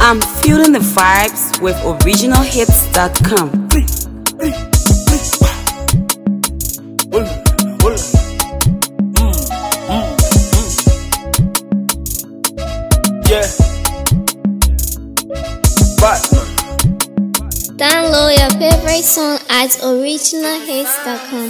I'm feeling the vibes with originalhits.com. Yeah. Batman. Download your favorite song at originalhits.com.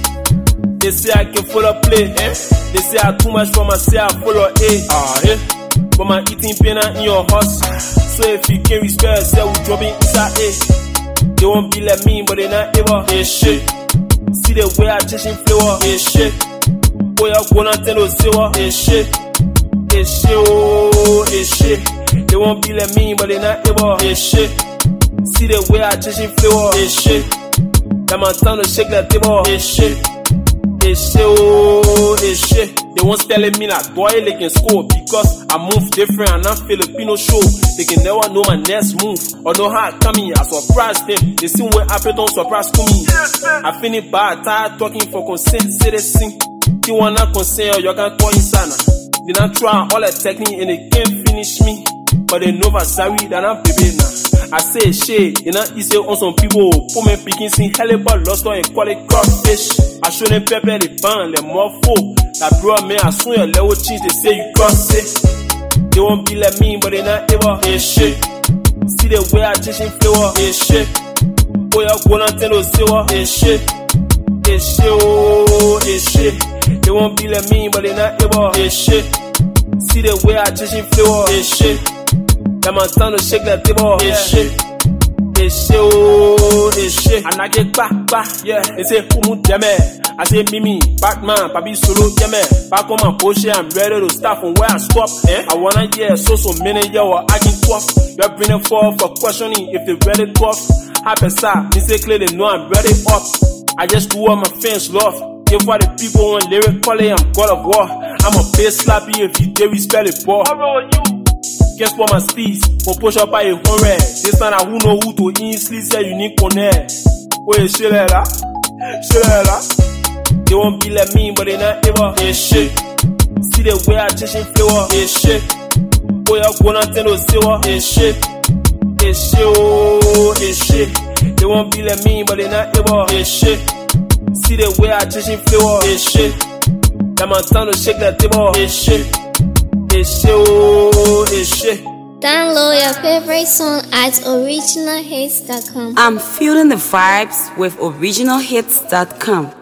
They say I can follow play. They say I too much for myself, I follow A. But my eating pain in your horse. So if you can't respect yourself, we dropping inside A. They won't be like me, but they not ever. Hey shit. See the way I chasing flavor. Hey shit. Boy, I go not tell no silver. Hey shit. Hey shit, oh, hey shit. They won't be like me, but they not ever. Hey shit. See the way I chasing flavor. Hey shit. That my time to shake that table. Hey shit. Hey shit, oh, hey shit. They won't telling me that boy they can score because I move different and I'm Filipino show. They can never know my next move or know how I come in. I surprise them. They see where I don't surprise to me. I finish bad, tired talking for consent, citizen. You wanna consent or you can call insana. They not try all the technique and they can't finish me. But they know Vasari that I'm baby now. I say shit, you know, easy on some people. Put me picking sing halibut, lost on and call it crawfish. I show them pepper, they burn, they more full. That bro, man, I swear your level cheese, they say you cross it. They won't be like me, but they not ever. Hey shit. See the way I chasing flavor. Hey shit. Boy, I go not tell no silver. Hey shit. Hey shit, oh, hey shit. They won't be like me, but they not ever. Hey shit. See the way I chasing flavor. Hey shit. That my time to shake that table. Hey shit. Hey shit, oh, hey shit. And I get back, yeah. They say, Kumu Jeme. I say, Mimi, Batman, Papi Solo, Jeme. Back on my bullshit, I'm ready to start from where I stop. I wanna hear so many years or I can talk. You're bringing forward for questioning if they ready talk. Happy side, basically they know I'm ready up. I just do what my fans love. Give what the people want lyrically, I'm God of War. I'm a bass slappy if you dare respect it, boy. Guess what my speeds? For push up by a 100. This time I who know who to easily say unique connect. Wait, shit like that? Shit like that? They won't be like me, but they not ever. Hey shit. See the way I chasing flavor. Hey shit. Boy, I go not tell no silver. Hey shit. Hey shit, oh, hey shit. They won't be like me, but they not ever. Hey shit. See the way I chasing flavor. Hey shit. That my time to shake that table. Hey shit. Hey shit, oh, hey shit. Download your favorite song at originalhits.com. I'm feeling the vibes with originalhits.com.